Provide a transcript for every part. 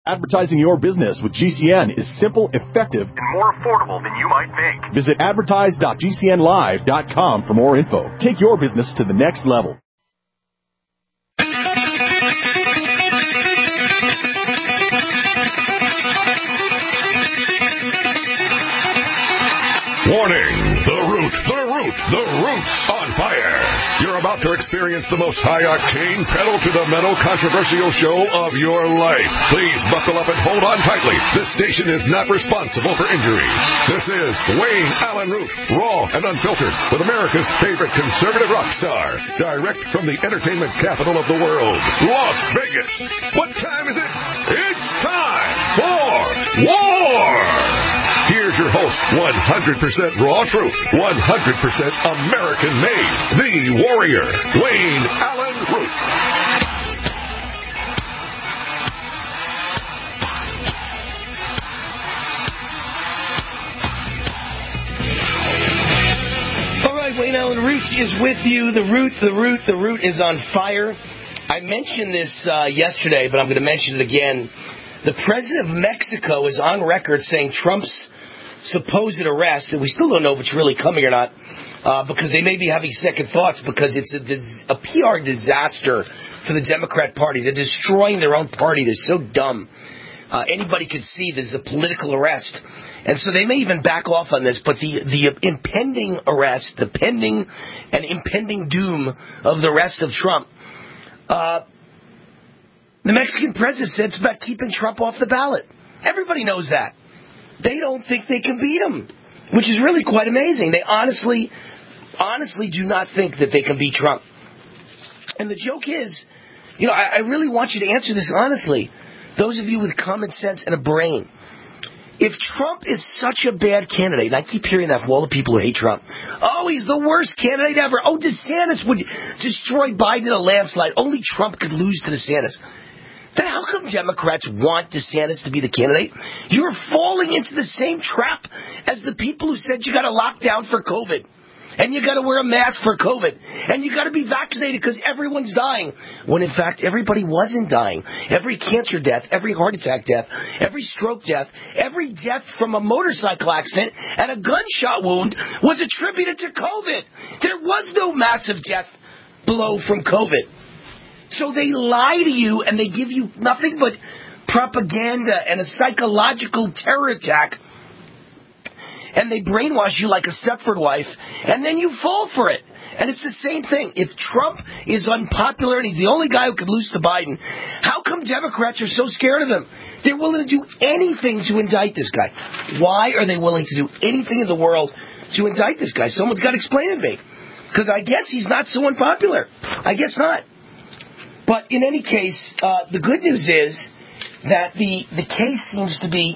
Advertising your business with GCN is simple, effective, and more affordable than you might think. Visit advertise.gcnlive.com for more info. Take your business to the next level. Warning! The root's on fire. You're about to experience the most high-octane, pedal-to-the-metal controversial show of your life. Please buckle up and hold on tightly. This station is not responsible for injuries. This is Wayne Allen Root, raw and unfiltered, with America's favorite conservative rock star, direct from the entertainment capital of the world, Las Vegas. What time is it? It's time for war! Here's your host, 100% raw truth, 100% American-made, the warrior, Wayne Allen Root. All right, Wayne Allen Root is with you. The root is on fire. I mentioned this yesterday, but I'm going to mention it again. The president of Mexico is on record saying Trump's supposed arrest, and we still don't know if it's really coming or not, because they may be having second thoughts because it's a PR disaster for the Democrat Party. They're destroying their own party. They're so dumb. Anybody could see this is a political arrest. And so they may even back off on this, but the impending arrest, the pending and impending doom of the arrest of Trump, the Mexican president said it's about keeping Trump off the ballot. Everybody knows that. They don't think they can beat him, which is really quite amazing. They honestly do not think that they can beat Trump. And the joke is, I really want you to answer this honestly. Those of you with common sense and a brain. If Trump is such a bad candidate, and I keep hearing that from all the people who hate Trump. Oh, he's the worst candidate ever. Oh, DeSantis would destroy Biden in a landslide. Only Trump could lose to DeSantis. Then how come Democrats want DeSantis to be the candidate? You're falling into the same trap as the people who said you got to lock down for COVID. And you got to wear a mask for COVID. And you got to be vaccinated because everyone's dying. When in fact, everybody wasn't dying. Every cancer death, every heart attack death, every stroke death, every death from a motorcycle accident and a gunshot wound was attributed to COVID. There was no massive death blow from COVID. So they lie to you and they give you nothing but propaganda and a psychological terror attack. And they brainwash you like a Stepford wife, and then you fall for it. And it's the same thing. If Trump is unpopular and he's the only guy who could lose to Biden, how come Democrats are so scared of him? They're willing to do anything to indict this guy. Why are they willing to do anything in the world to indict this guy? Someone's got to explain it to me. Because I guess he's not so unpopular. I guess not. But in any case, the good news is that the case seems to be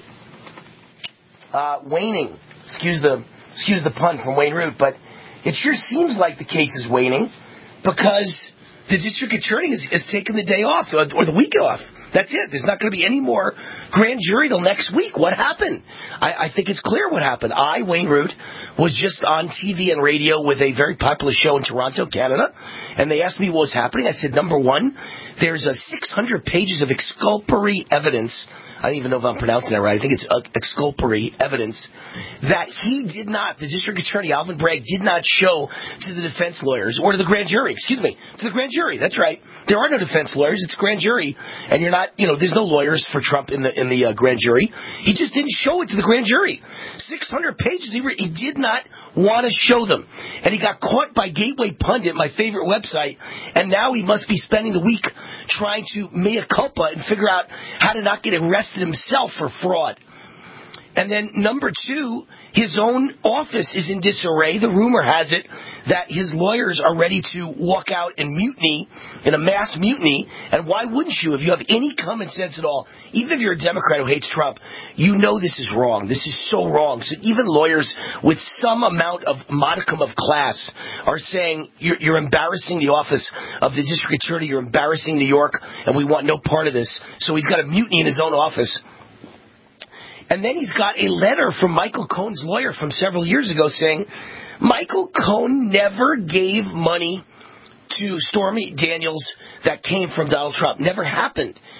waning. Excuse the pun from Wayne Root, but it sure seems like the case is waning because the district attorney has taken the day off or the week off. That's it. There's not going to be any more grand jury till next week. What happened? I think it's clear what happened. Wayne Root, was just on TV and radio with a very popular show in Toronto, Canada, and they asked me what was happening. I said, number one, there's 600 pages of exculpatory evidence. I don't even know if I'm pronouncing that right. I think it's exculpatory evidence that he did not, the district attorney, Alvin Bragg, did not show to the defense lawyers or to the grand jury. To the grand jury. That's right. There are no defense lawyers. It's grand jury. And you're not, there's no lawyers for Trump in the grand jury. He just didn't show it to the grand jury. 600 pages. He did not want to show them. And he got caught by Gateway Pundit, my favorite website. And now he must be spending the week trying to mea culpa and figure out how to not get arrested himself for fraud. And then number two, his own office is in disarray. The rumor has it that his lawyers are ready to walk out and mutiny, in a mass mutiny. And why wouldn't you? If you have any common sense at all, even if you're a Democrat who hates Trump, you know this is wrong. This is so wrong. So even lawyers with some amount of modicum of class are saying, you're embarrassing the office of the district attorney, you're embarrassing New York, and we want no part of this. So he's got a mutiny in his own office. And then he's got a letter from Michael Cohen's lawyer from several years ago saying Michael Cohen never gave money to Stormy Daniels that came from Donald Trump. Never happened.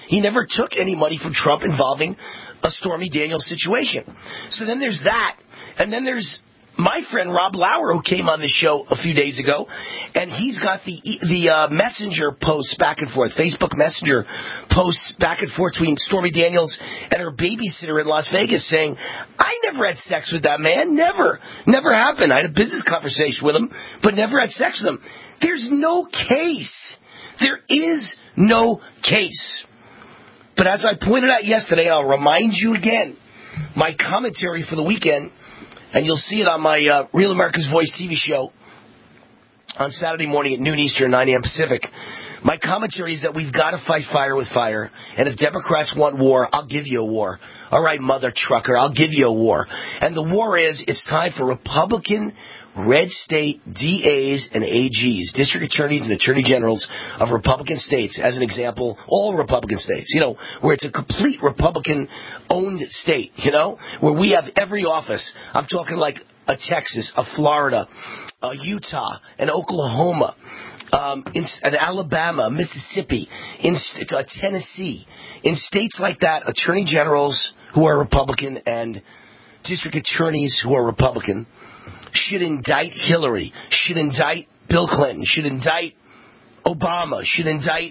He never took any money from Trump involving a Stormy Daniels situation. So then there's that. And then there's my friend Rob Lauer, who came on the show a few days ago, and he's got the messenger posts back and forth, Facebook Messenger posts back and forth between Stormy Daniels and her babysitter in Las Vegas saying, I never had sex with that man. Never. Never happened. I had a business conversation with him, but never had sex with him. There's no case. There is no case. But as I pointed out yesterday, I'll remind you again, my commentary for the weekend, and you'll see it on my Real America's Voice TV show on Saturday morning at noon Eastern, 9 a.m. Pacific. My commentary is that we've got to fight fire with fire. And if Democrats want war, I'll give you a war. All right, mother trucker, I'll give you a war. And the war is, it's time for Republican red state DAs and AGs, district attorneys and attorney generals of Republican states, as an example, all Republican states, where it's a complete Republican-owned state, where we have every office. I'm talking like a Texas, a Florida, a Utah, an Oklahoma, an Alabama, Mississippi, in Tennessee. In states like that, attorney generals who are Republican and district attorneys who are Republican should indict Hillary, should indict Bill Clinton, should indict Obama, should indict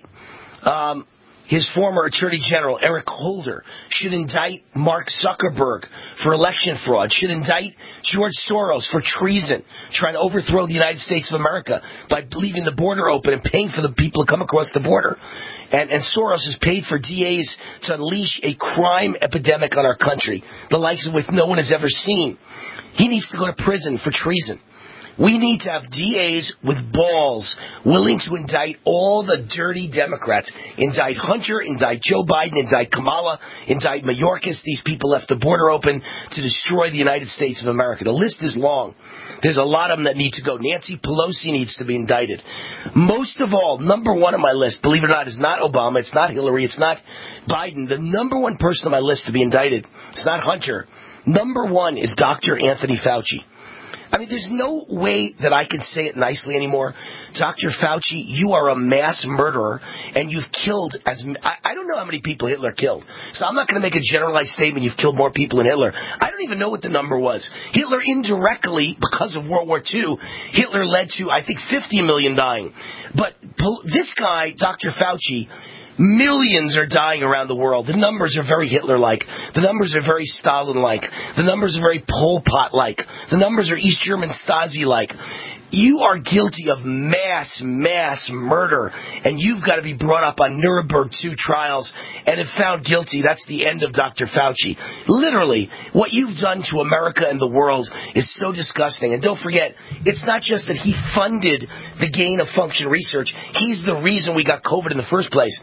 his former Attorney General, Eric Holder, should indict Mark Zuckerberg for election fraud, should indict George Soros for treason, trying to overthrow the United States of America by leaving the border open and paying for the people to come across the border. And Soros has paid for DAs to unleash a crime epidemic on our country, the likes of which no one has ever seen. He needs to go to prison for treason. We need to have DAs with balls willing to indict all the dirty Democrats. Indict Hunter, indict Joe Biden, indict Kamala, indict Mayorkas. These people left the border open to destroy the United States of America. The list is long. There's a lot of them that need to go. Nancy Pelosi needs to be indicted. Most of all, number one on my list, believe it or not, is not Obama, it's not Hillary, it's not Biden. The number one person on my list to be indicted, it's not Hunter. Number one is Dr. Anthony Fauci. I mean, there's no way that I can say it nicely anymore. Dr. Fauci, you are a mass murderer, and you've killed I don't know how many people Hitler killed. So I'm not going to make a generalized statement you've killed more people than Hitler. I don't even know what the number was. Hitler indirectly, because of World War II, Hitler led to, I think, 50 million dying. But this guy, Dr. Fauci, millions are dying around the world. The numbers are very Hitler-like. The numbers are very Stalin-like. The numbers are very Pol Pot-like. The numbers are East German Stasi-like. You are guilty of mass murder, and you've got to be brought up on Nuremberg 2 trials, and if found guilty, that's the end of Dr. Fauci. Literally, what you've done to America and the world is so disgusting. And don't forget, it's not just that he funded the gain-of-function research. He's the reason we got COVID in the first place.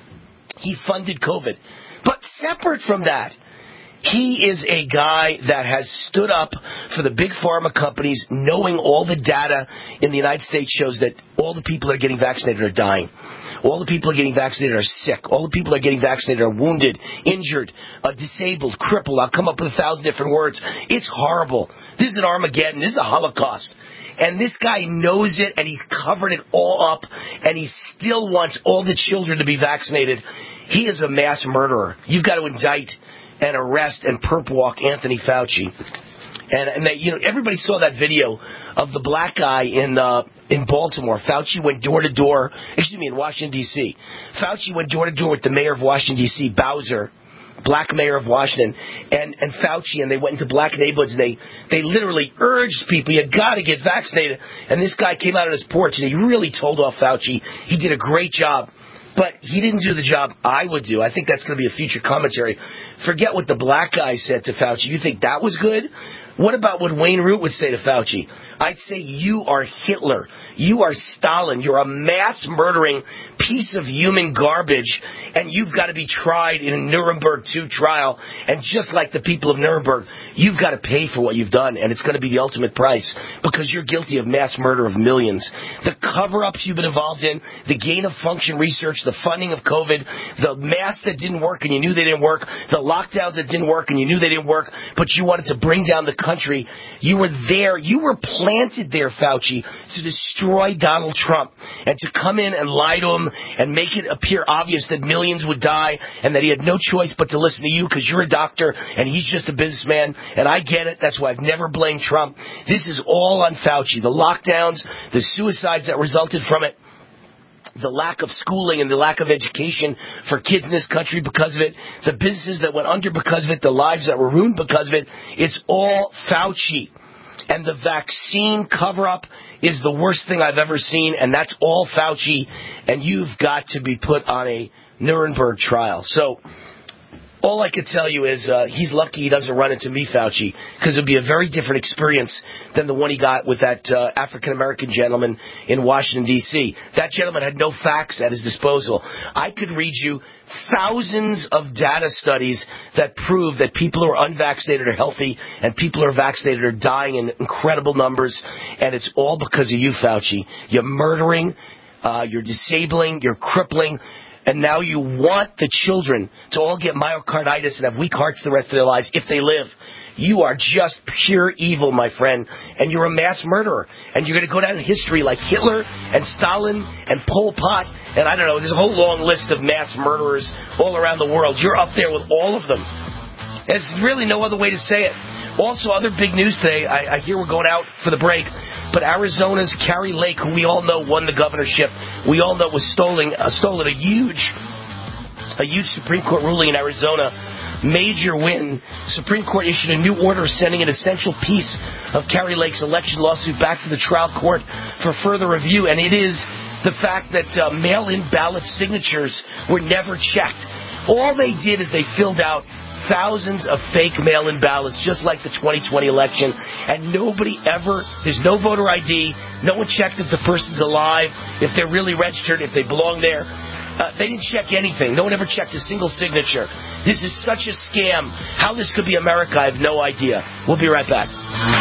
He funded COVID. But separate from that, he is a guy that has stood up for the big pharma companies, knowing all the data in the United States shows that all the people that are getting vaccinated are dying. All the people that are getting vaccinated are sick. All the people that are getting vaccinated are wounded, injured, disabled, crippled. I'll come up with 1,000 different words. It's horrible. This is an Armageddon. This is a Holocaust. And this guy knows it, and he's covered it all up, and he still wants all the children to be vaccinated. He is a mass murderer. You've got to indict and arrest and perp walk Anthony Fauci. And they, everybody saw that video of the black guy in Baltimore. Fauci went door to door. In Washington D.C. Fauci went door to door with the mayor of Washington D.C., Bowser, black mayor of Washington, and Fauci, and they went into black neighborhoods. And they literally urged people, you got to get vaccinated. And this guy came out on his porch and he really told off Fauci. He did a great job. But he didn't do the job I would do. I think that's going to be a future commentary. Forget what the black guy said to Fauci. You think that was good? What about what Wayne Root would say to Fauci? I'd say you are Hitler. You are Stalin. You're a mass murdering piece of human garbage, and you've got to be tried in a Nuremberg 2 trial. And just like the people of Nuremberg, you've got to pay for what you've done, and it's going to be the ultimate price because you're guilty of mass murder of millions. The cover-ups you've been involved in, the gain-of-function research, the funding of COVID, the masks that didn't work and you knew they didn't work, the lockdowns that didn't work and you knew they didn't work, but you wanted to bring down the country. You were there. You were planted there, Fauci, to destroy destroy Donald Trump and to come in and lie to him and make it appear obvious that millions would die and that he had no choice but to listen to you because you're a doctor and he's just a businessman, and I get it. That's why I've never blamed Trump. This is all on Fauci. The lockdowns, the suicides that resulted from it, the lack of schooling and the lack of education for kids in this country because of it, the businesses that went under because of it, the lives that were ruined because of it, it's all Fauci. And the vaccine cover-up is the worst thing I've ever seen, and that's all Fauci, and you've got to be put on a Nuremberg trial. So all I could tell you is he's lucky he doesn't run into me, Fauci, because it would be a very different experience than the one he got with that African-American gentleman in Washington, D.C. That gentleman had no facts at his disposal. I could read you thousands of data studies that prove that people who are unvaccinated are healthy and people who are vaccinated are dying in incredible numbers, and it's all because of you, Fauci. You're murdering, you're disabling, you're crippling, and now you want the children to all get myocarditis and have weak hearts the rest of their lives if they live. You are just pure evil, my friend, and you're a mass murderer. And you're going to go down in history like Hitler and Stalin and Pol Pot, and I don't know, there's a whole long list of mass murderers all around the world. You're up there with all of them. There's really no other way to say it. Also, other big news today, I hear we're going out for the break, but Arizona's Kari Lake, who we all know won the governorship, we all know was stolen a huge Supreme Court ruling in Arizona. Major win. Supreme Court issued a new order sending an essential piece of Kari Lake's election lawsuit back to the trial court for further review, and it is the fact that mail-in ballot signatures were never checked. All they did is they filled out thousands of fake mail-in ballots, just like the 2020 election, and there's no voter ID, no one checked if the person's alive, if they're really registered, if they belong there. They didn't check anything. No one ever checked a single signature. This is such a scam. How this could be America, I have no idea. We'll be right back.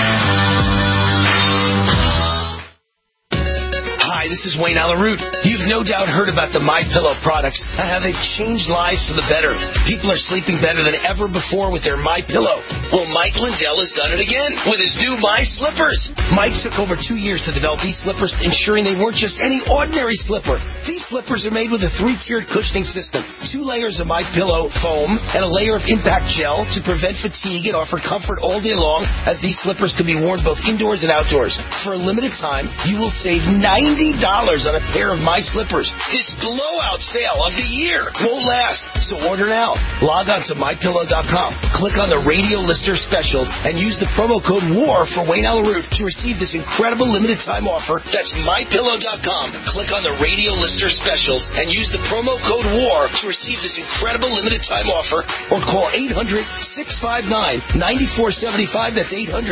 Hi, this is Wayne Allyn Root. You've no doubt heard about the MyPillow products and how they've changed lives for the better. People are sleeping better than ever before with their MyPillow. Well, Mike Lindell has done it again with his new My Slippers. Mike took over 2 years to develop these slippers, ensuring they weren't just any ordinary slipper. These slippers are made with a 3-tiered cushioning system, 2 layers of MyPillow foam, and a layer of impact gel to prevent fatigue and offer comfort all day long, as these slippers can be worn both indoors and outdoors. For a limited time, you will save $90 on a pair of My Slippers. This blowout sale of the year won't last, so order now. Log on to MyPillow.com, click on the radio lister specials, and use the promo code WAR for Wayne Allyn Root to receive this incredible limited time offer. That's MyPillow.com. Click on the radio lister specials and use the promo code WAR to receive this incredible limited time offer, or call 800-659-9475. That's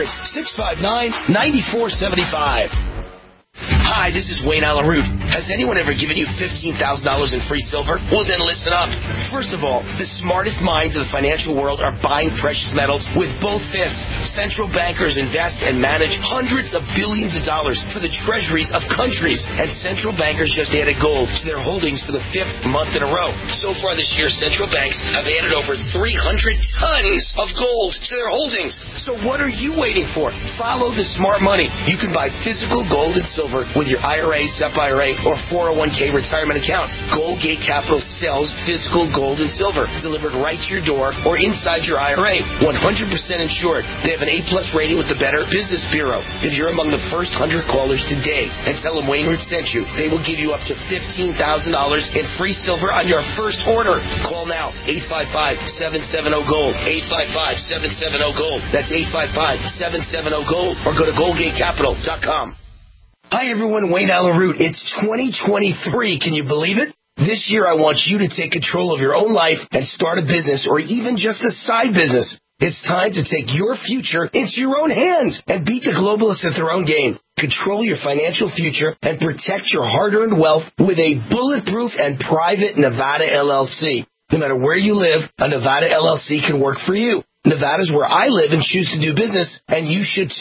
800-659-9475. Hi, this is Wayne Allyn Root. Has anyone ever given you $15,000 in free silver? Well, then listen up. First of all, the smartest minds of the financial world are buying precious metals with both fists. Central bankers invest and manage hundreds of billions of dollars for the treasuries of countries, and central bankers just added gold to their holdings for the 5th month in a row. So far this year, central banks have added over 300 tons of gold to their holdings. So what are you waiting for? Follow the smart money. You can buy physical gold and silver with your IRA, SEP IRA, or 401k retirement account. Goldgate Capital sells physical gold and silver delivered right to your door or inside your IRA. 100% insured. They have an A+ rating with the Better Business Bureau. If you're among the first 100 callers today and tell them Wayne Root sent you, they will give you up to $15,000 in free silver on your first order. Call now. 855-770-GOLD. 855-770-GOLD. That's 855-770-GOLD. Or go to GoldgateCapital.com. Hi, everyone. Wayne Allyn Root. It's 2023. Can you believe it? This year, I want you to take control of your own life and start a business or even just a side business. It's time to take your future into your own hands and beat the globalists at their own game. Control your financial future and protect your hard-earned wealth with a bulletproof and private Nevada LLC. No matter where you live, a Nevada LLC can work for you. Nevada's where I live and choose to do business, and you should too.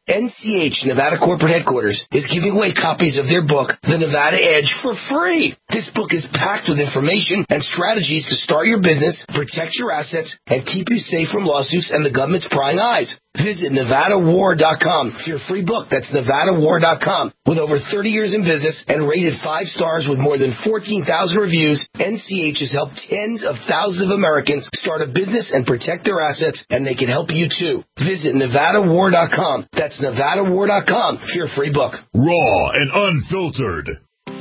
NCH, Nevada Corporate Headquarters, is giving away copies of their book, The Nevada Edge, for free. This book is packed with information and strategies to start your business, protect your assets, and keep you safe from lawsuits and the government's prying eyes. Visit NevadaWar.com for your free book. That's NevadaWar.com. With over 30 years in business and rated 5 stars with more than 14,000 reviews, NCH has helped tens of thousands of Americans start a business and protect their assets, and they can help you too. Visit NevadaWar.com. That's NevadaWar.com for your free book. Raw and unfiltered.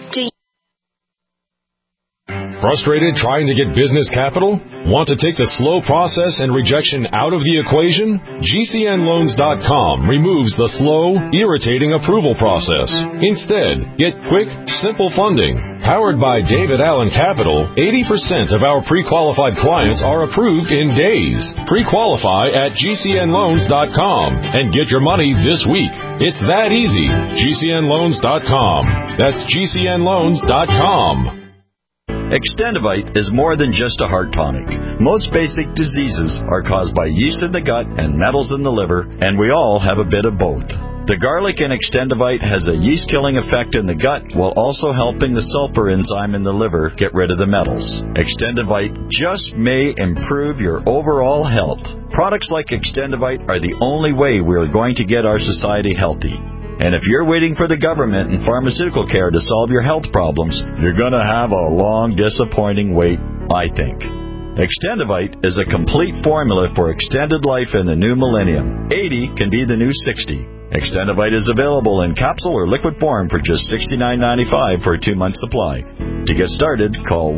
Frustrated trying to get business capital? Want to take the slow process and rejection out of the equation? GCNLoans.com removes the slow, irritating approval process. Instead, get quick, simple funding. Powered by David Allen Capital, 80% of our pre-qualified clients are approved in days. Pre-qualify at GCNLoans.com and get your money this week. It's that easy. GCNLoans.com. That's GCNLoans.com. Extendivite is more than just a heart tonic. Most basic diseases are caused by yeast in the gut and metals in the liver, and we all have a bit of both. The garlic in Extendivite has a yeast-killing effect in the gut while also helping the sulfur enzyme in the liver get rid of the metals. Extendivite just may improve your overall health. Products like Extendivite are the only way we are going to get our society healthy. And if you're waiting for the government and pharmaceutical care to solve your health problems, you're going to have a long, disappointing wait, I think. Extendivite is a complete formula for extended life in the new millennium. 80 can be the new 60. Extendivite is available in capsule or liquid form for just $69.95 for a 2-month supply. To get started, call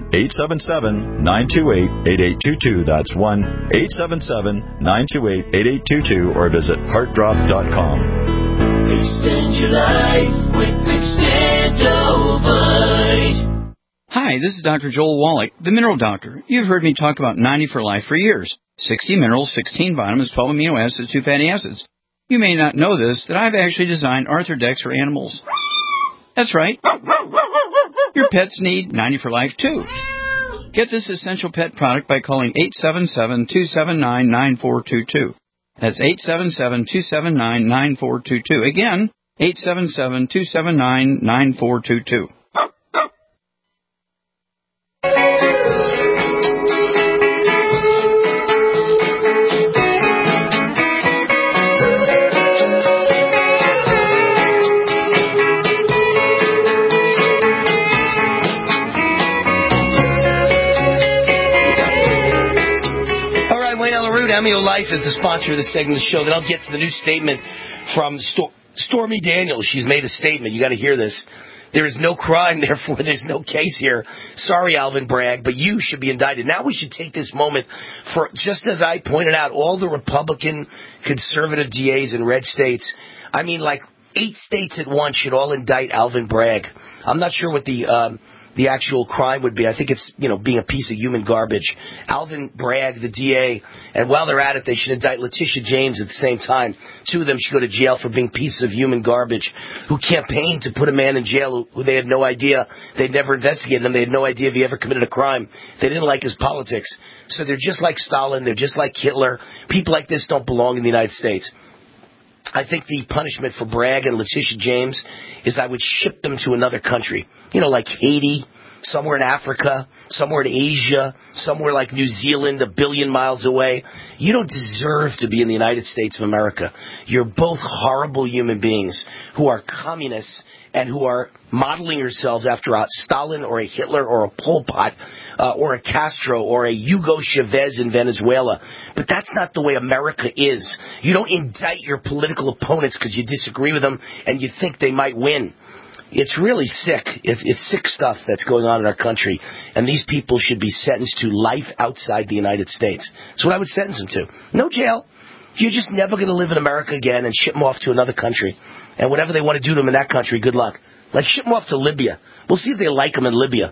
1-877-928-8822. That's 1-877-928-8822 or visit heartdrop.com. Extend your life with Extendivite. Hi, this is Dr. Joel Wallach, the Mineral Doctor. You've heard me talk about 90 for Life for years. 60 minerals, 16 vitamins, 12 amino acids, 2 fatty acids. You may not know this, that I've actually designed Arthrodex for animals. That's right. Your pets need 90 for Life, too. Get this essential pet product by calling 877-279-9422. That's 877-279-9422. Again, 877-279-9422. Amio Life is the sponsor of this segment of the show. Then I'll get to the new statement from Stormy Daniels. She's made a statement. You got to hear this. There is no crime, therefore there's no case here. Sorry, Alvin Bragg, but you should be indicted. Now we should take this moment for, just as I pointed out, all the Republican conservative DAs in red states. I mean, like 8 states at once should all indict Alvin Bragg. I'm not sure what the actual crime would be. I think it's, being a piece of human garbage. Alvin Bragg, the DA, and while they're at it, they should indict Letitia James at the same time. 2 of them should go to jail for being pieces of human garbage who campaigned to put a man in jail who they had no idea. They'd never investigated him. They had no idea if he ever committed a crime. They didn't like his politics. So they're just like Stalin. They're just like Hitler. People like this don't belong in the United States. I think the punishment for Bragg and Letitia James is I would ship them to another country. Like Haiti, somewhere in Africa, somewhere in Asia, somewhere like New Zealand, 1 billion miles away. You don't deserve to be in the United States of America. You're both horrible human beings who are communists and who are modeling yourselves after a Stalin or a Hitler or a Pol Pot or a Castro or a Hugo Chavez in Venezuela. But that's not the way America is. You don't indict your political opponents because you disagree with them and you think they might win. It's really sick. It's sick stuff that's going on in our country. And these people should be sentenced to life outside the United States. That's what I would sentence them to. No jail. You're just never going to live in America again and ship them off to another country. And whatever they want to do to them in that country, good luck. Like ship them off to Libya. We'll see if they like them in Libya.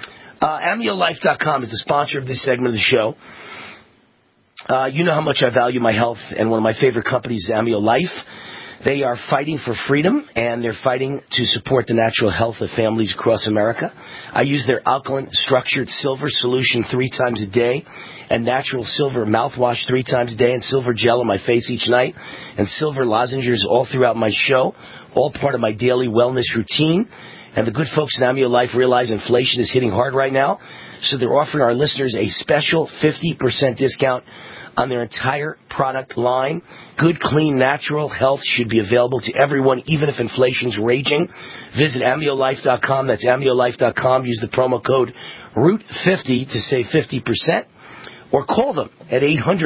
AmioLife.com is the sponsor of this segment of the show. You know how much I value my health, and one of my favorite companies is Amio Life. They are fighting for freedom, and they're fighting to support the natural health of families across America. I use their alkaline structured silver solution 3 times a day, and natural silver mouthwash 3 times a day, and silver gel on my face each night, and silver lozenges all throughout my show, all part of my daily wellness routine. And the good folks at Amio Life realize inflation is hitting hard right now, so they're offering our listeners a special 50% discount on their entire product line. Good, clean, natural health should be available to everyone, even if inflation's raging. Visit AmioLife.com. That's AmioLife.com. Use the promo code ROOT50 to save 50%. Or call them at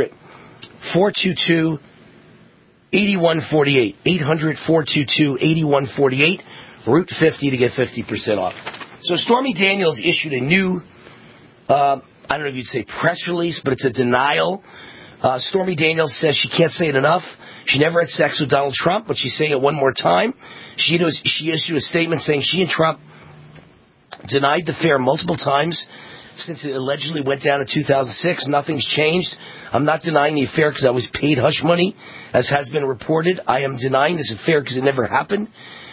800-422-8148. 800-422-8148. Root50 to get 50% off. So Stormy Daniels issued a new, I don't know if you'd say press release, but it's a denial. Stormy Daniels says she can't say it enough. She never had sex with Donald Trump, but she's saying it one more time. She issued a statement saying she and Trump denied the affair multiple times since it allegedly went down in 2006. Nothing's changed. I'm not denying the affair because I was paid hush money, as has been reported. I am denying this affair because it never happened.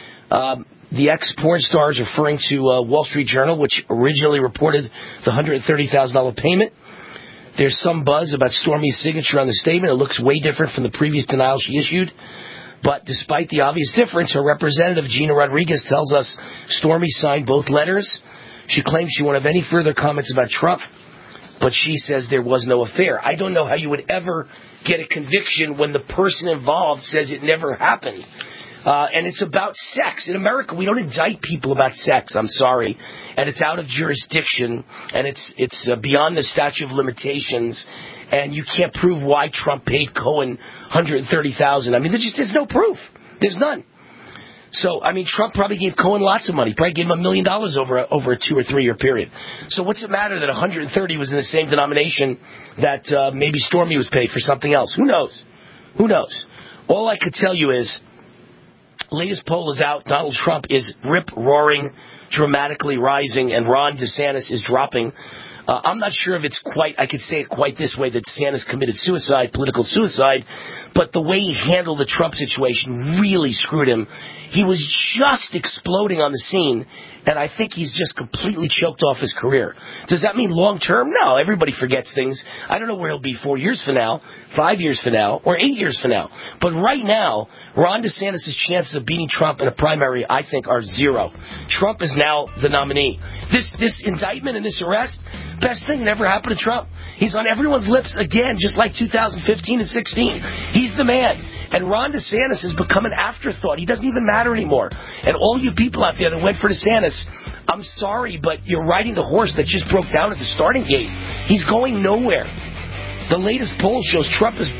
The ex-porn star is referring to Wall Street Journal, which originally reported the $130,000 payment. There's some buzz about Stormy's signature on the statement. It looks way different from the previous denial she issued. But despite the obvious difference, her representative, Gina Rodriguez, tells us Stormy signed both letters. She claims she won't have any further comments about Trump, but she says there was no affair. I don't know how you would ever get a conviction when the person involved says it never happened. And it's about sex. In America, we don't indict people about sex. I'm sorry. And it's out of jurisdiction, and it's beyond the statute of limitations, and you can't prove why Trump paid Cohen $130,000. I mean, there's no proof. There's none. So, I mean, Trump probably gave Cohen lots of money. Probably gave him $1 million over a 2 or 3 year period. So what's it matter that 130 was in the same denomination that maybe Stormy was paid for something else? Who knows? Who knows? All I could tell you is, latest poll is out. Donald Trump is rip-roaring, dramatically rising, and Ron DeSantis is dropping. I'm not sure if it's quite, I could say it quite this way, that DeSantis committed suicide, political suicide, but the way he handled the Trump situation really screwed him. He was just exploding on the scene, and I think he's just completely choked off his career. Does that mean long-term? No, everybody forgets things. I don't know where he'll be 4 years from now, 5 years from now, or 8 years from now. But right now, Ron DeSantis' chances of beating Trump in a primary, I think, are 0. Trump is now the nominee. This indictment and this arrest, best thing that ever happened to Trump. He's on everyone's lips again, just like 2015 and 16. He's the man. And Ron DeSantis has become an afterthought. He doesn't even matter anymore. And all you people out there that went for DeSantis, I'm sorry, but you're riding the horse that just broke down at the starting gate. He's going nowhere. The latest poll shows Trump is,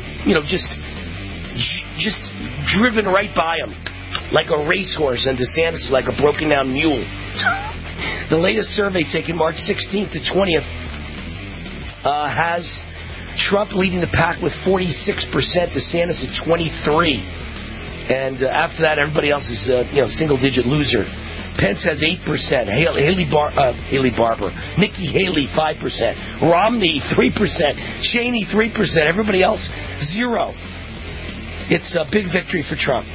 just driven right by him like a racehorse, and DeSantis is like a broken down mule. The latest survey taken March 16th to 20th has Trump leading the pack with 46%, DeSantis at 23%. And after that, everybody else is single-digit loser. Pence has 8%. Haley Barber. Nikki Haley, 5%. Romney, 3%. Cheney, 3%. Everybody else, 0%. It's a big victory for Trump.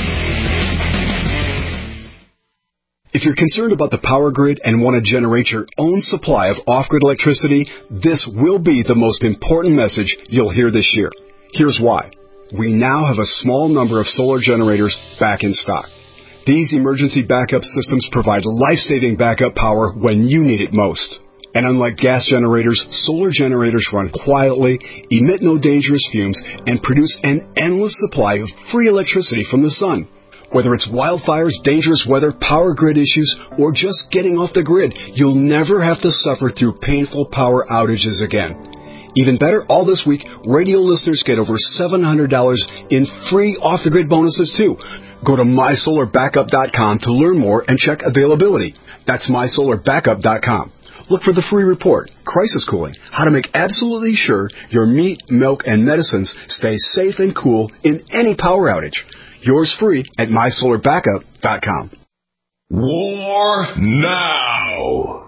If you're concerned about the power grid and want to generate your own supply of off-grid electricity, this will be the most important message you'll hear this year. Here's why. We now have a small number of solar generators back in stock. These emergency backup systems provide life-saving backup power when you need it most. And unlike gas generators, solar generators run quietly, emit no dangerous fumes, and produce an endless supply of free electricity from the sun. Whether it's wildfires, dangerous weather, power grid issues, or just getting off the grid, you'll never have to suffer through painful power outages again. Even better, all this week, radio listeners get over $700 in free off-the-grid bonuses, too. Go to MySolarBackup.com to learn more and check availability. That's MySolarBackup.com. Look for the free report, Crisis Cooling, how to make absolutely sure your meat, milk, and medicines stay safe and cool in any power outage. Yours free at MySolarBackup.com. War now.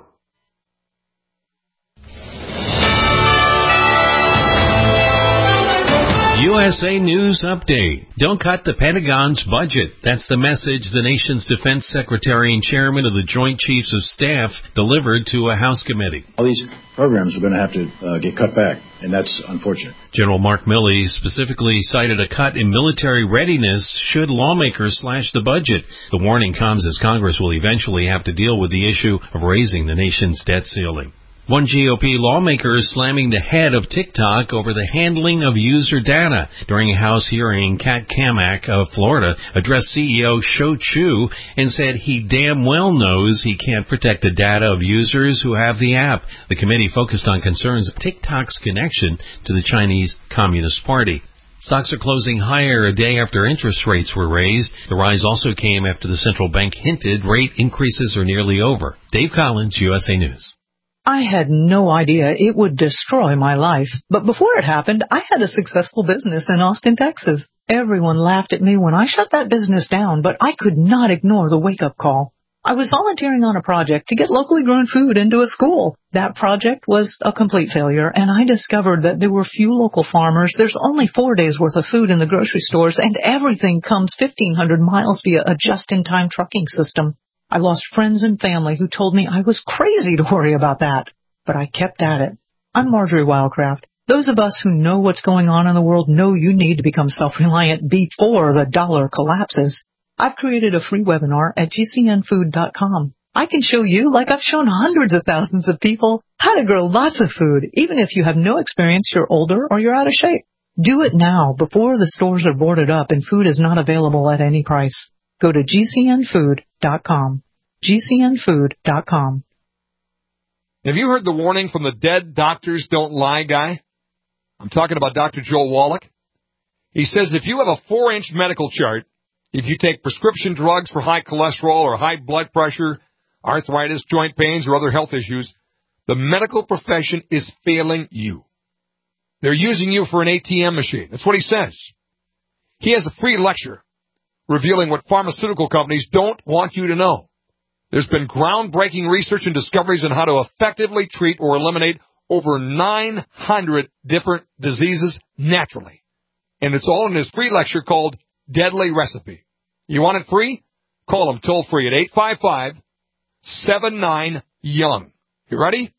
USA News Update. Don't cut the Pentagon's budget. That's the message the nation's defense secretary and chairman of the Joint Chiefs of Staff delivered to a House committee. All these programs are going to have to get cut back, and that's unfortunate. General Mark Milley specifically cited a cut in military readiness should lawmakers slash the budget. The warning comes as Congress will eventually have to deal with the issue of raising the nation's debt ceiling. One GOP lawmaker is slamming the head of TikTok over the handling of user data. During a House hearing, Kat Kamak of Florida addressed CEO Shou Chew and said he damn well knows he can't protect the data of users who have the app. The committee focused on concerns of TikTok's connection to the Chinese Communist Party. Stocks are closing higher a day after interest rates were raised. The rise also came after the central bank hinted rate increases are nearly over. Dave Collins, USA News. I had no idea it would destroy my life. But before it happened, I had a successful business in Austin, Texas. Everyone laughed at me when I shut that business down, but I could not ignore the wake-up call. I was volunteering on a project to get locally grown food into a school. That project was a complete failure, and I discovered that there were few local farmers. There's only 4 days' worth of food in the grocery stores, and everything comes 1,500 miles via a just-in-time trucking system. I lost friends and family who told me I was crazy to worry about that, but I kept at it. I'm Marjorie Wildcraft. Those of us who know what's going on in the world know you need to become self-reliant before the dollar collapses. I've created a free webinar at gcnfood.com. I can show you, like I've shown hundreds of thousands of people, how to grow lots of food, even if you have no experience, you're older, or you're out of shape. Do it now before the stores are boarded up and food is not available at any price. Go to gcnfood.com. gcnfood.com. Have you heard the warning from the dead doctors don't lie guy? I'm talking about Dr. Joel Wallach. He says if you have a 4-inch medical chart, if you take prescription drugs for high cholesterol or high blood pressure, arthritis, joint pains, or other health issues, the medical profession is failing you. They're using you for an ATM machine. That's what he says. He has a free lecture revealing what pharmaceutical companies don't want you to know. There's been groundbreaking research and discoveries on how to effectively treat or eliminate over 900 different diseases naturally. And it's all in his free lecture called Deadly Recipe. You want it free? Call him toll free at 855-79-YOUNG. You ready?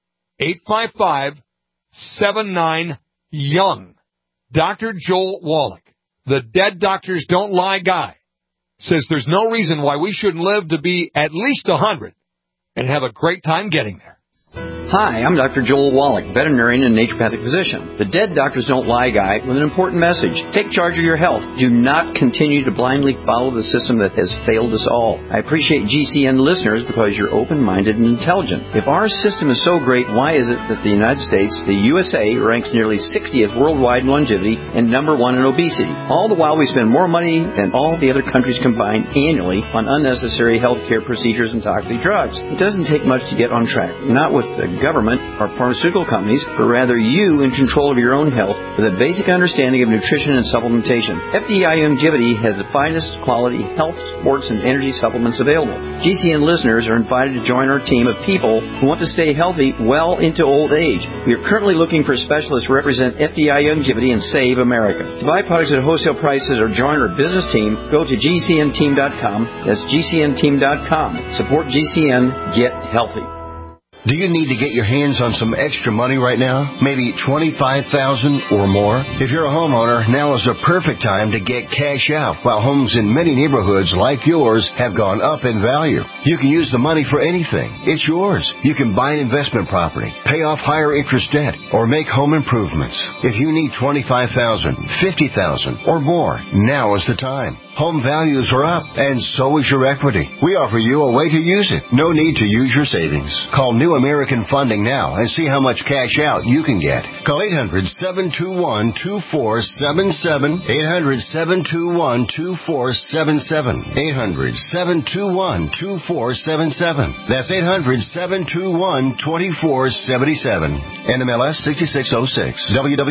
855-79-YOUNG. Dr. Joel Wallach, the dead doctors don't lie guy, says there's no reason why we shouldn't live to be at least 100 and have a great time getting there. Hi, I'm Dr. Joel Wallach, veterinarian and naturopathic physician. The Dead Doctors Don't Lie guy with an important message. Take charge of your health. Do not continue to blindly follow the system that has failed us all. I appreciate GCN listeners because you're open-minded and intelligent. If our system is so great, why is it that the United States, the USA, ranks nearly 60th worldwide in longevity and number 1 in obesity? All the while we spend more money than all the other countries combined annually on unnecessary healthcare procedures and toxic drugs. It doesn't take much to get on track. Not with the government or pharmaceutical companies, but rather you in control of your own health with a basic understanding of nutrition and supplementation. FDI Longevity has the finest quality health, sports, and energy supplements available. GCN listeners are invited to join our team of people who want to stay healthy well into old age. We are currently looking for specialists to represent FDI Longevity and Save America. To buy products at wholesale prices or join our business team, go to gcnteam.com. That's gcnteam.com. Support GCN. Get healthy. Do you need to get your hands on some extra money right now? Maybe $25,000 or more? If you're a homeowner, now is the perfect time to get cash out while homes in many neighborhoods like yours have gone up in value. You can use the money for anything. It's yours. You can buy an investment property, pay off higher interest debt, or make home improvements. If you need $25,000, $50,000 or more, now is the time. Home values are up, and so is your equity. We offer you a way to use it. No need to use your savings. Call New American Funding now and see how much cash out you can get. Call 800-721-2477. 800-721-2477. 800-721-2477. That's 800-721-2477. NMLS 6606.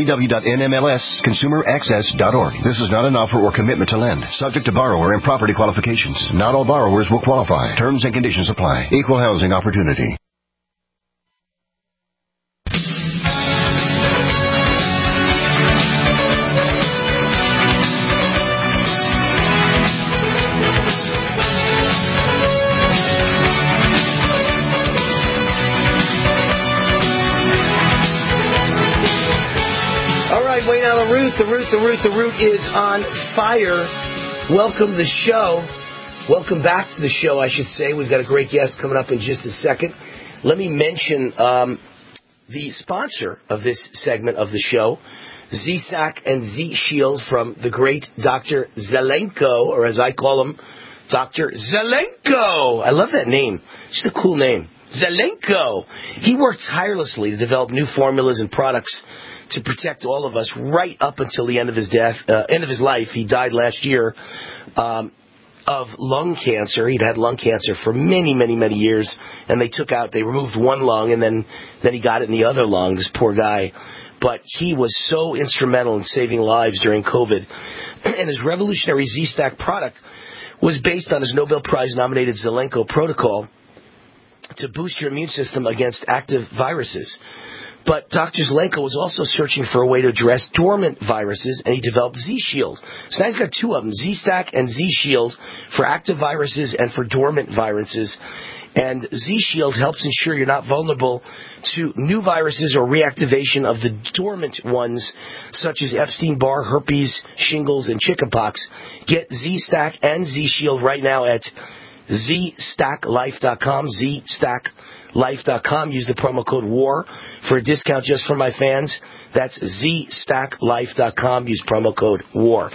www.nmlsconsumeraccess.org. This is not an offer or commitment to lend. Subject to borrower and property qualifications. Not all borrowers will qualify. Terms and conditions apply. Equal housing opportunity. right, Wayne Allen Root. The Root is on fire. Welcome to the show. Welcome back to the show, I should say. We've got a great guest coming up in just a second. Let me mention the sponsor of this segment of the show, Z-Sac and Z-Shield from the great Dr. Zelenko, or as I call him, Dr. Zelenko. I love that name. Just a cool name. Zelenko. He worked tirelessly to develop new formulas and products to protect all of us right up until the end of his life. He died last year of lung cancer. He'd had lung cancer for many, many, many years, and they removed one lung, and then he got it in the other lung, this poor guy. But he was so instrumental in saving lives during COVID, and his revolutionary Z-Stack product was based on his Nobel Prize-nominated Zelenko protocol to boost your immune system against active viruses. But Dr. Zelenko was also searching for a way to address dormant viruses, and he developed Z-Shield. So now he's got two of them, Z-Stack and Z-Shield, for active viruses and for dormant viruses. And Z-Shield helps ensure you're not vulnerable to new viruses or reactivation of the dormant ones, such as Epstein-Barr, herpes, shingles, and chickenpox. Get Z-Stack and Z-Shield right now at zstacklife.com, zstacklife.com. Use the promo code WAR for a discount just for my fans. That's zstacklife.com. Use promo code WAR.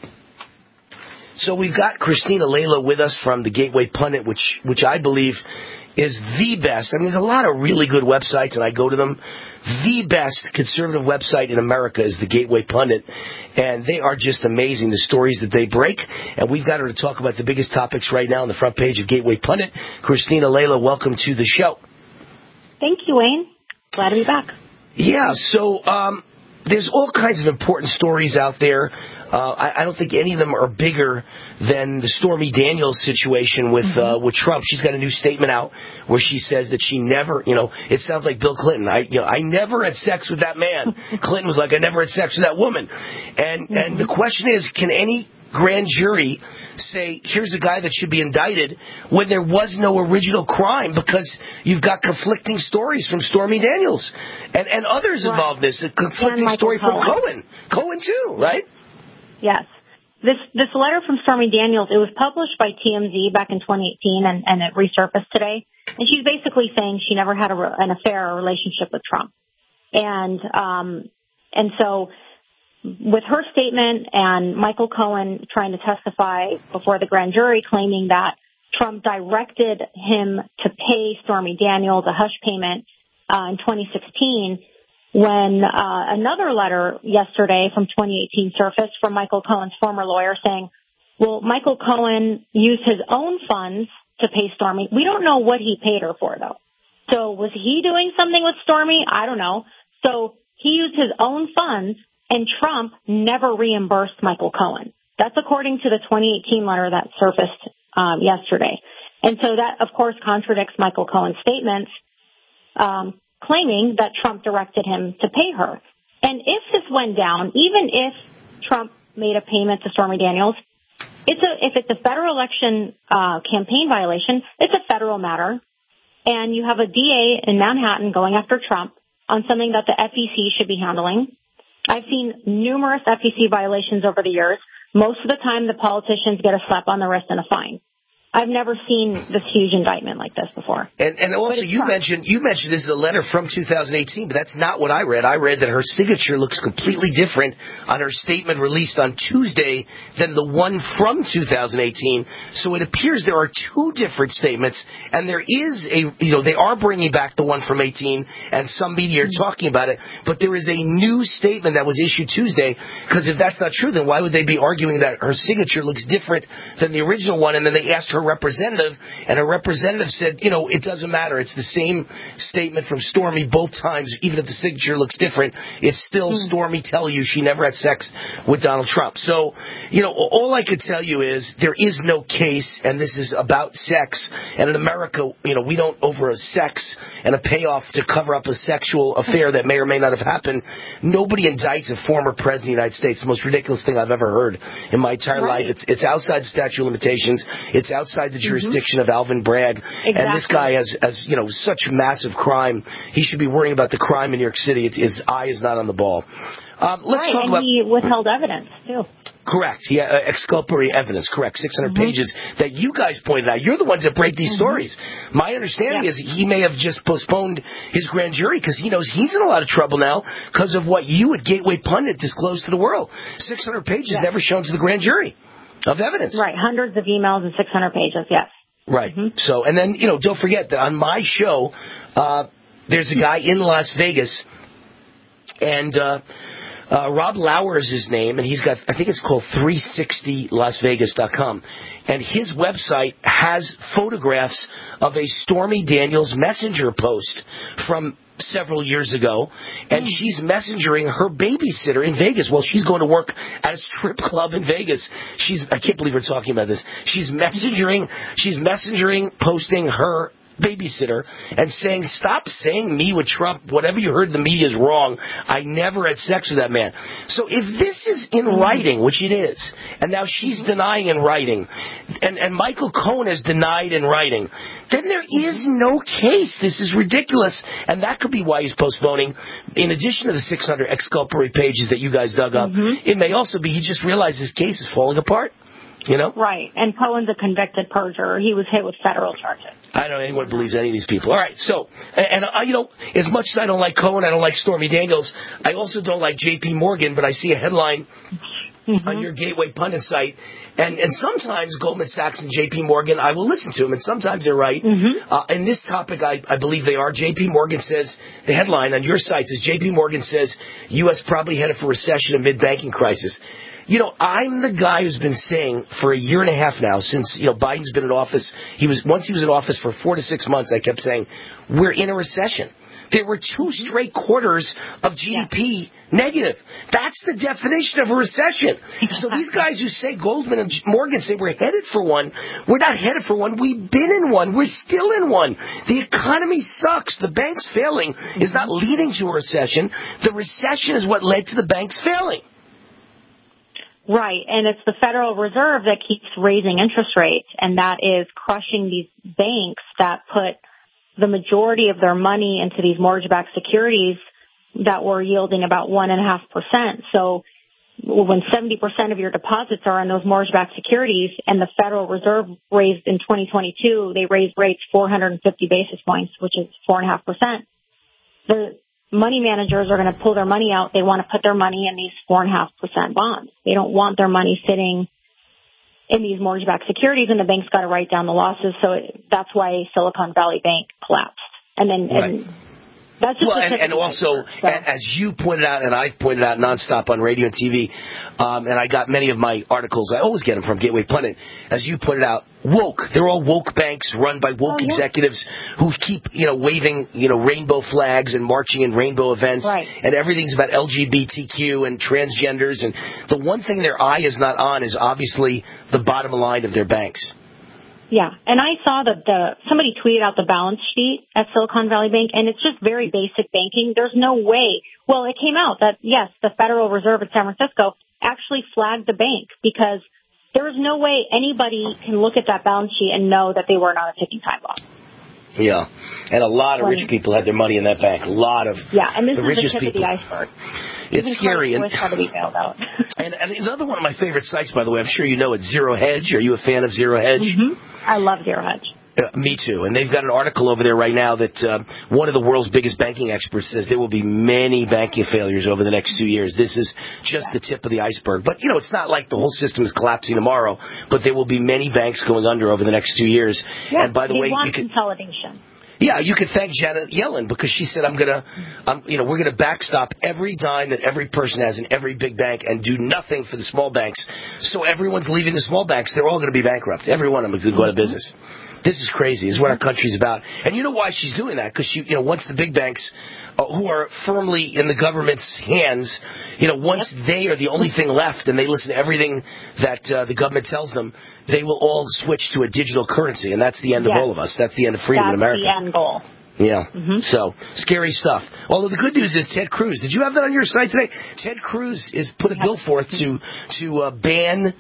So we've got Christina Layla with us from the Gateway Pundit, which I believe is the best. I mean, there's a lot of really good websites, and I go to them. The best conservative website in America is the Gateway Pundit, and they are just amazing, the stories that they break. And we've got her to talk about the biggest topics right now on the front page of Gateway Pundit. Christina Layla, welcome to the show. Thank you, Wayne. Glad to be back. Yeah, so there's all kinds of important stories out there. I don't think any of them are bigger than the Stormy Daniels situation with Trump. She's got a new statement out where she says that she never, it sounds like Bill Clinton. I never had sex with that man. Clinton was like, I never had sex with that woman. And the question is, can any grand jury say, here's a guy that should be indicted when there was no original crime, because you've got conflicting stories from Stormy Daniels and others involved in this. A conflicting story from Cohen too, right? Yes. This letter from Stormy Daniels, it was published by TMZ back in 2018, and it resurfaced today. And she's basically saying she never had an affair or relationship with Trump. And so with her statement and Michael Cohen trying to testify before the grand jury claiming that Trump directed him to pay Stormy Daniels a hush payment in 2016, when another letter yesterday from 2018 surfaced from Michael Cohen's former lawyer saying, well, Michael Cohen used his own funds to pay Stormy. We don't know what he paid her for, though. So was he doing something with Stormy? I don't know. So he used his own funds, and Trump never reimbursed Michael Cohen. That's according to the 2018 letter that surfaced yesterday. And so that, of course, contradicts Michael Cohen's statements, claiming that Trump directed him to pay her. And if this went down, even if Trump made a payment to Stormy Daniels, if it's a federal election campaign violation, it's a federal matter. And you have a DA in Manhattan going after Trump on something that the FEC should be handling. I've seen numerous FEC violations over the years. Most of the time, the politicians get a slap on the wrist and a fine. I've never seen this huge indictment like this before. And also, you mentioned this is a letter from 2018, but that's not what I read. I read that her signature looks completely different on her statement released on Tuesday than the one from 2018. So it appears there are two different statements, and there is they are bringing back the one from 18, and some media are talking about it, but there is a new statement that was issued Tuesday, because if that's not true, then why would they be arguing that her signature looks different than the original one, and then they asked her representative, and her representative said, it doesn't matter. It's the same statement from Stormy both times. Even if the signature looks different, it's still Stormy telling you she never had sex with Donald Trump. So, all I could tell you is there is no case, and this is about sex. And in America, we don't, over a sex and a payoff to cover up a sexual affair that may or may not have happened, nobody indicts a former president of the United States. The most ridiculous thing I've ever heard in my entire life. It's outside the statute of limitations. It's outside the jurisdiction of Alvin Bragg. Exactly. And this guy has such massive crime. He should be worrying about the crime in New York City. His eye is not on the ball. Let's talk about. He withheld evidence too. Correct. Yeah, exculpatory evidence. Correct. 600 pages that you guys pointed out. You're the ones that break these stories. My understanding is he may have just postponed his grand jury because he knows he's in a lot of trouble now because of what you at Gateway Pundit disclosed to the world. 600 pages never shown to the grand jury of evidence. Right. Hundreds of emails and 600 pages. Yes. Right. So, and then, don't forget that on my show, there's a guy in Las Vegas, and Rob Lauer is his name, and he's got, I think it's called 360lasvegas.com. And his website has photographs of a Stormy Daniels Messenger post from several years ago, and she's messengering her babysitter in Vegas while she's going to work at a strip club in Vegas. I can't believe we're talking about this. She's messengering, posting her babysitter and saying, stop saying me with Trump, whatever you heard in the media is wrong. I never had sex with that man. So if this is in writing, which it is, and now she's denying in writing, and Michael Cohen has denied in writing, then there is no case. This is ridiculous. And that could be why he's postponing. In addition to the 600 exculpatory pages that you guys dug up, it may also be he just realized his case is falling apart. Right. And Cohen's a convicted perjurer. He was hit with federal charges. I don't know anyone believes any of these people. All right. So, and as much as I don't like Cohen, I don't like Stormy Daniels, I also don't like J.P. Morgan, but I see a headline on your Gateway Pundit site, and sometimes Goldman Sachs and J.P. Morgan, I will listen to them, and sometimes they're right. In this topic, I believe they are. J.P. Morgan says, the headline on your site says, J.P. Morgan says, U.S. probably headed for recession amid banking crisis. I'm the guy who's been saying for a year and a half now, since, Biden's been in office, once he was in office for 4 to 6 months, I kept saying, we're in a recession. There were 2 straight quarters of GDP negative. That's the definition of a recession. So these guys who say, Goldman and Morgan say we're headed for one, we're not headed for one. We've been in one. We're still in one. The economy sucks. The banks failing is not leading to a recession. The recession is what led to the banks failing. Right, and it's the Federal Reserve that keeps raising interest rates, and that is crushing these banks that put the majority of their money into these mortgage-backed securities that were yielding about 1.5%. So when 70% of your deposits are in those mortgage-backed securities, and the Federal Reserve raised in 2022, they raised rates 450 basis points, which is 4.5%. The money managers are going to pull their money out. They want to put their money in these 4.5% bonds. They don't want their money sitting in these mortgage-backed securities, and the bank's got to write down the losses. So that's why Silicon Valley Bank collapsed. And then that's just and also, as you pointed out, and I've pointed out nonstop on radio and TV, and I got many of my articles, I always get them from Gateway Pundit, as you pointed out, woke. They're all woke banks run by woke executives who keep, waving, rainbow flags and marching in rainbow events. Right. And everything's about LGBTQ and transgenders. And the one thing their eye is not on is obviously the bottom line of their banks. Yeah, and I saw that somebody tweeted out the balance sheet at Silicon Valley Bank, and it's just very basic banking. There's no way. Well, it came out that, yes, the Federal Reserve at San Francisco actually flagged the bank because there is no way anybody can look at that balance sheet and know that they were not a ticking time bomb. Yeah, and a lot of rich people had their money in that bank. A lot of and this the is richest the tip people. of the iceberg. It's scary. And had to be bailed out. and another one of my favorite sites, by the way, I'm sure you know it, Zero Hedge. Are you a fan of Zero Hedge? I love Zero Hedge. Me too. And they've got an article over there right now that one of the world's biggest banking experts says there will be many banking failures over the next 2 years. This is just the tip of the iceberg. But, it's not like the whole system is collapsing tomorrow, but there will be many banks going under over the next 2 years. Yeah, and by the way, want consolidation. Yeah, you could thank Janet Yellen because she said, we're gonna backstop every dime that every person has in every big bank and do nothing for the small banks. So everyone's leaving the small banks. They're all going to be bankrupt. Every one of them could go out of business. This is crazy. This is what our country's about. And you know why she's doing that? Because once the big banks who are firmly in the government's hands, once they are the only thing left and they listen to everything that the government tells them, they will all switch to a digital currency, and that's the end of all of us. That's the end of freedom in America. That's the end goal. Yeah. So, scary stuff. Although the good news is Ted Cruz. Did you have that on your site today? Ted Cruz has put a bill forth to ban...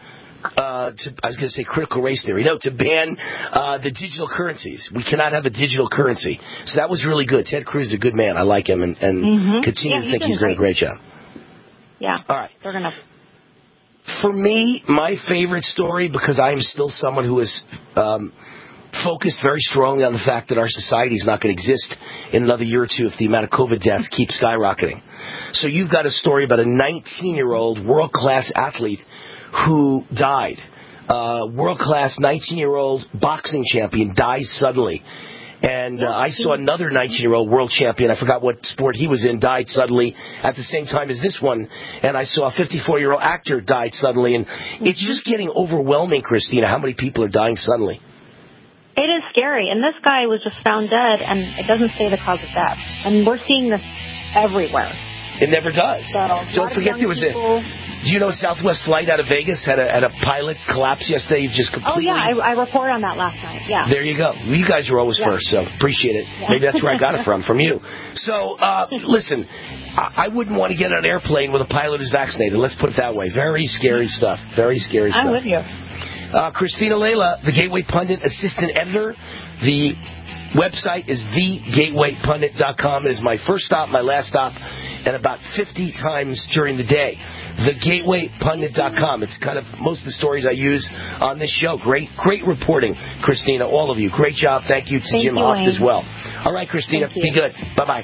I was going to say critical race theory. No, to ban the digital currencies. We cannot have a digital currency. So that was really good. Ted Cruz is a good man. I like him and continue to think he's doing a great job. Yeah. All right. They're going to... For me, my favorite story, because I am still someone who is focused very strongly on the fact that our society is not going to exist in another year or two if the amount of COVID deaths keep skyrocketing. So you've got a story about a 19-year-old world-class athlete who died. World-class 19-year-old boxing champion dies suddenly. And I saw another 19-year-old world champion, I forgot what sport he was in, died suddenly at the same time as this one. And I saw a 54-year-old actor died suddenly. And it's just getting overwhelming, Christina, how many people are dying suddenly. It is scary. And this guy was just found dead, and it doesn't say the cause of death. And we're seeing this everywhere. It never does. So, don't forget there was do you know Southwest flight out of Vegas had a pilot collapse yesterday? Just completely. Oh, yeah. I reported on that last night. Yeah. There you go. You guys are always first, so appreciate it. Yeah. Maybe that's where I got it from you. So, listen, I wouldn't want to get on an airplane with a pilot who's vaccinated. Let's put it that way. Very scary stuff. Very scary stuff. I'm with you. Christina Layla, the Gateway Pundit assistant editor. The website is thegatewaypundit.com. It is my first stop, my last stop, and about 50 times during the day. Thegatewaypundit.com. It's kind of most of the stories I use on this show. Great reporting, Christina, all of you. Great job. Thank you to Jim Hoft as well. All right, Christina, be good. Bye-bye.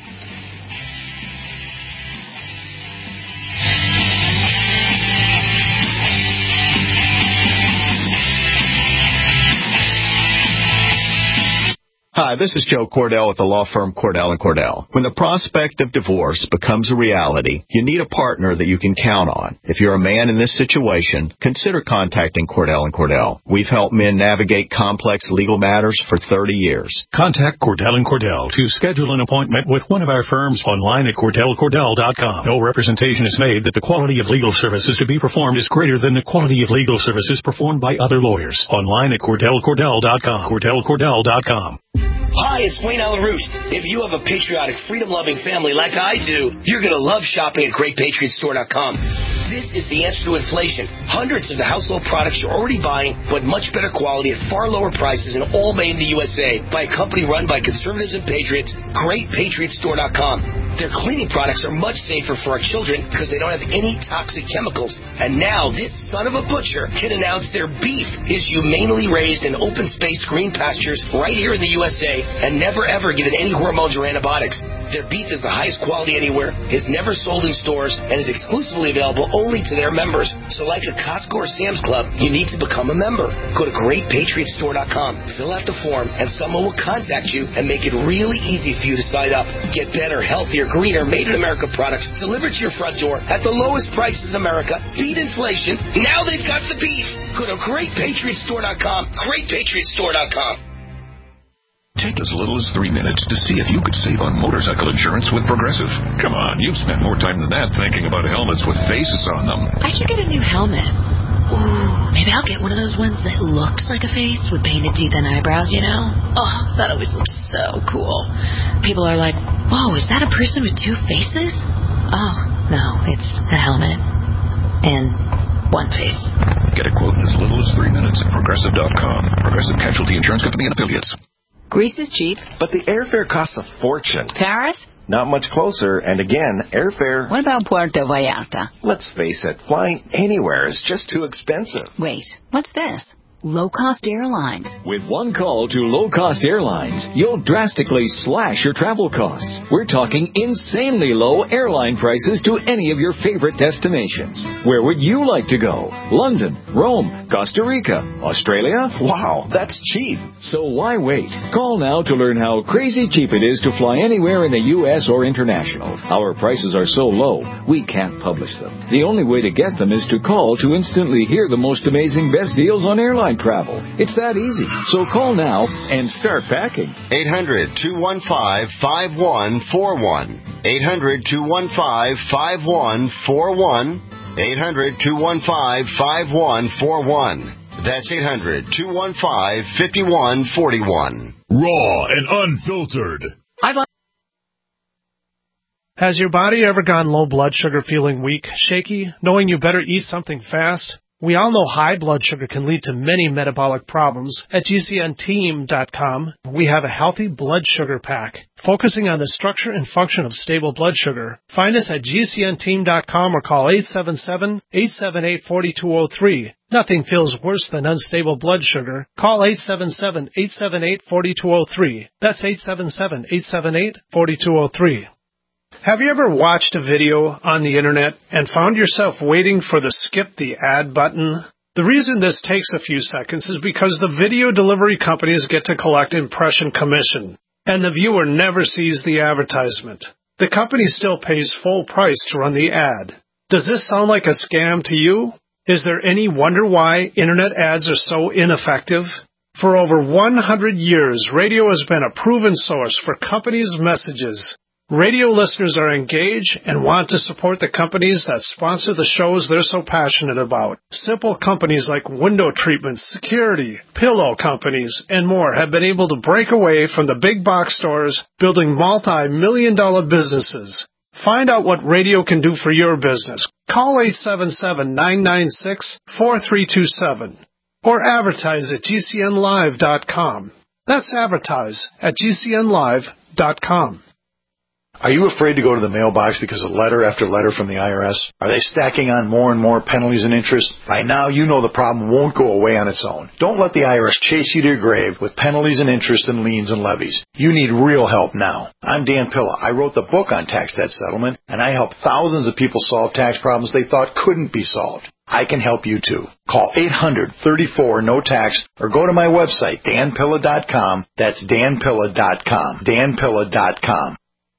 Hi, this is Joe Cordell with the law firm Cordell & Cordell. When the prospect of divorce becomes a reality, you need a partner that you can count on. If you're a man in this situation, consider contacting Cordell & Cordell. We've helped men navigate complex legal matters for 30 years. Contact Cordell & Cordell to schedule an appointment with one of our firms online at CordellCordell.com. No representation is made that the quality of legal services to be performed is greater than the quality of legal services performed by other lawyers. Online at CordellCordell.com. CordellCordell.com. Hi, it's Wayne Allen Root. If you have a patriotic, freedom-loving family like I do, you're going to love shopping at GreatPatriotStore.com. This is the answer to inflation. Hundreds of the household products you're already buying, but much better quality at far lower prices and all made in the USA by a company run by conservatives and patriots, GreatPatriotStore.com. Their cleaning products are much safer for our children because they don't have any toxic chemicals. And now this son of a butcher can announce their beef is humanely raised in open space green pastures right here in the USA and never ever given any hormones or antibiotics. Their beef is the highest quality anywhere, is never sold in stores, and is exclusively available only to their members. So like a Costco or Sam's Club, you need to become a member. Go to GreatPatriotStore.com, fill out the form, and someone will contact you and make it really easy for you to sign up. Get better, healthier, greener, made-in-America products delivered to your front door at the lowest prices in America. Beat inflation. Now they've got the beef. Go to GreatPatriotStore.com, GreatPatriotStore.com. Take as little as 3 minutes to see if you could save on motorcycle insurance with Progressive. Come on, you've spent more time than that thinking about helmets with faces on them. I should get a new helmet. Ooh, maybe I'll get one of those ones that looks like a face with painted teeth and eyebrows, you know? Oh, that always looks so cool. People are like, whoa, is that a person with two faces? Oh, no, it's a helmet and one face. Get a quote in as little as 3 minutes at Progressive.com. Progressive Casualty Insurance Company and Affiliates. Greece is cheap. But the airfare costs a fortune. Paris? Not much closer, and again, airfare... What about Puerto Vallarta? Let's face it, flying anywhere is just too expensive. Wait, what's this? Low-cost airlines. With one call to low-cost airlines, you'll drastically slash your travel costs. We're talking insanely low airline prices to any of your favorite destinations. Where would you like to go? London, Rome, Costa Rica, Australia? Wow, that's cheap. So why wait? Call now to learn how crazy cheap it is to fly anywhere in the U.S. or international. Our prices are so low, we can't publish them. The only way to get them is to call to instantly hear the most amazing best deals on airline travel. It's that easy. So call now and start packing. 800-215-5141. 800-215-5141. 800-215-5141. That's 800-215-5141. Raw and unfiltered. Has your body ever gone low blood sugar, feeling weak, shaky, knowing you better eat something fast? We all know high blood sugar can lead to many metabolic problems. At GCNteam.com, we have a healthy blood sugar pack, focusing on the structure and function of stable blood sugar. Find us at GCNteam.com or call 877-878-4203. Nothing feels worse than unstable blood sugar. Call 877-878-4203. That's 877-878-4203. Have you ever watched a video on the internet and found yourself waiting for the skip the ad button? The reason this takes a few seconds is because the video delivery companies get to collect impression commission, and the viewer never sees the advertisement. The company still pays full price to run the ad. Does this sound like a scam to you? Is there any wonder why internet ads are so ineffective? For over 100 years, radio has been a proven source for companies' messages. Radio listeners are engaged and want to support the companies that sponsor the shows they're so passionate about. Simple companies like window treatments, security, pillow companies, and more have been able to break away from the big box stores, building multi-million-dollar businesses. Find out what radio can do for your business. Call 877-996-4327 or advertise at GCNlive.com. That's advertise at GCNlive.com. Are you afraid to go to the mailbox because of letter after letter from the IRS? Are they stacking on more and more penalties and interest? By now, you know the problem won't go away on its own. Don't let the IRS chase you to your grave with penalties and interest and liens and levies. You need real help now. I'm Dan Pilla. I wrote the book on tax debt settlement, and I help thousands of people solve tax problems they thought couldn't be solved. I can help you too. Call 800-34-NO-TAX or go to my website, danpilla.com. That's danpilla.com. danpilla.com.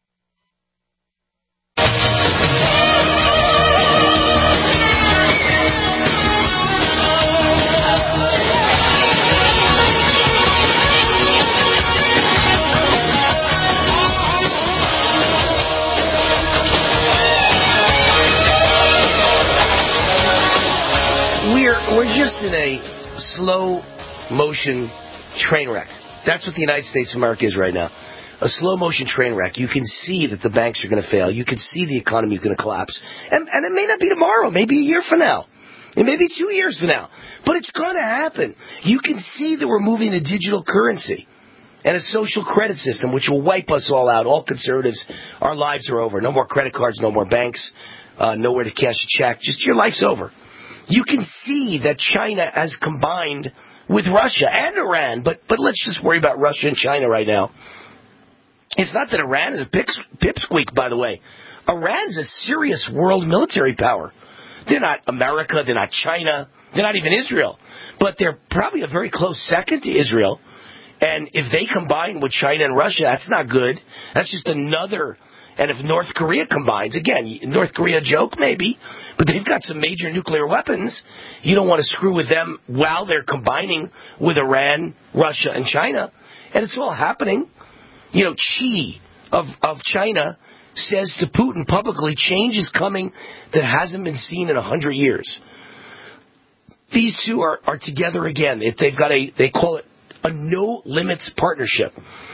We're just in a slow motion train wreck. That's what the United States of America is right now. A slow motion train wreck. You can see that the banks are going to fail. You can see the economy is going to collapse. And it may not be tomorrow, maybe a year from now. It may be 2 years from now. But it's going to happen. You can see that we're moving to digital currency and a social credit system which will wipe us all out. All conservatives, our lives are over. No more credit cards, no more banks, nowhere to cash a check. Just your life's over. You can see that China has combined with Russia and Iran, but let's just worry about Russia and China right now. It's not that Iran is a pipsqueak, by the way. Iran's a serious world military power. They're not America, they're not China, they're not even Israel, but they're probably a very close second to Israel. And if they combine with China and Russia, that's not good. That's just another. And if North Korea combines, again, North Korea joke maybe, but they've got some major nuclear weapons. You don't want to screw with them while they're combining with Iran, Russia, and China. And it's all happening. You know, Xi of China says to Putin publicly, change is coming that hasn't been seen in 100 years. These two are together again. They've got they call it a no-limits partnership.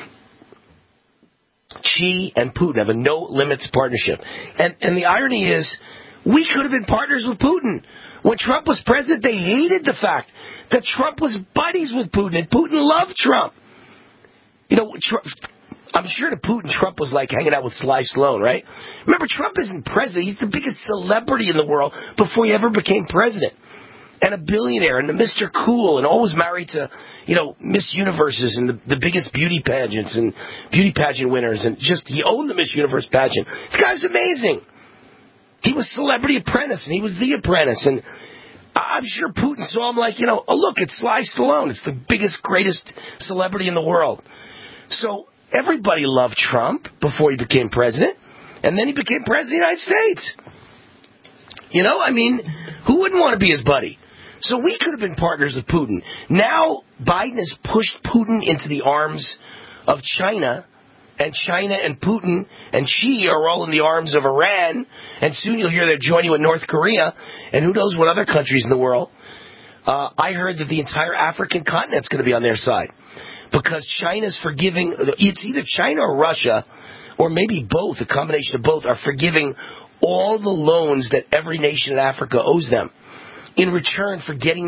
Xi and Putin have a no-limits partnership. And the irony is, we could have been partners with Putin. When Trump was president, they hated the fact that Trump was buddies with Putin, and Putin loved Trump. You know, I'm sure to Putin, Trump was like hanging out with Sly Stallone, right? Remember, Trump isn't president. He's the biggest celebrity in the world before he ever became president. And a billionaire, and a Mr. Cool, and always married to, you know, Miss Universes and the biggest beauty pageants and beauty pageant winners, and just, he owned the Miss Universe pageant. The guy was amazing. He was Celebrity Apprentice, and he was The Apprentice, and I'm sure Putin saw him like, you know, oh, look, it's Sly Stallone. It's the biggest, greatest celebrity in the world. So everybody loved Trump before he became president, and then he became president of the United States. You know, I mean, who wouldn't want to be his buddy? So we could have been partners with Putin. Now Biden has pushed Putin into the arms of China, and China and Putin and Xi are all in the arms of Iran, and soon you'll hear they're joining with North Korea, and who knows what other countries in the world. I heard that the entire African continent's going to be on their side, because China's forgiving, it's either China or Russia, or maybe both, a combination of both, are forgiving all the loans that every nation in Africa owes them. in return for getting